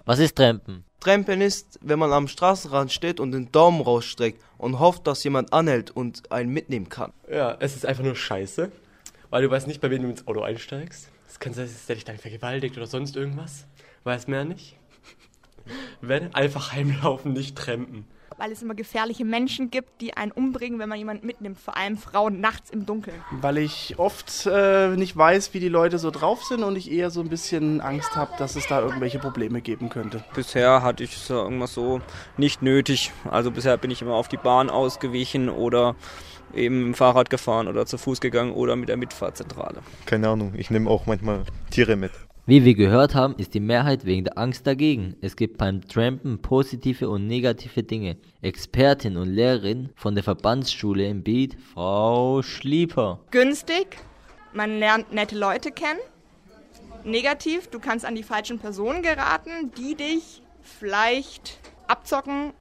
Was ist Trampen? Trampen ist, wenn man am Straßenrand steht und den Daumen rausstreckt und hofft, dass jemand anhält und einen mitnehmen kann. Ja, es ist einfach nur scheiße, weil du weißt nicht, bei wem du ins Auto einsteigst. Es kann sein, dass der dich dann vergewaltigt oder sonst irgendwas. Weiß mehr nicht. Wenn, einfach heimlaufen, nicht trampen. Weil es immer gefährliche Menschen gibt, die einen umbringen, wenn man jemanden mitnimmt. Vor allem Frauen nachts im Dunkeln. Weil ich oft nicht weiß, wie die Leute so drauf sind und ich eher so ein bisschen Angst habe, dass es da irgendwelche Probleme geben könnte. Bisher hatte ich es irgendwas so nicht nötig. Also bisher bin ich immer auf die Bahn ausgewichen oder eben im Fahrrad gefahren oder zu Fuß gegangen oder mit der Mitfahrzentrale. Keine Ahnung, ich nehme auch manchmal Tiere mit. Wie wir gehört haben, ist die Mehrheit wegen der Angst dagegen. Es gibt beim Trampen positive und negative Dinge. Expertin und Lehrerin von der Verbandsschule in Bied, Frau Schlieper. Günstig, man lernt nette Leute kennen. Negativ, du kannst an die falschen Personen geraten, die dich vielleicht abzocken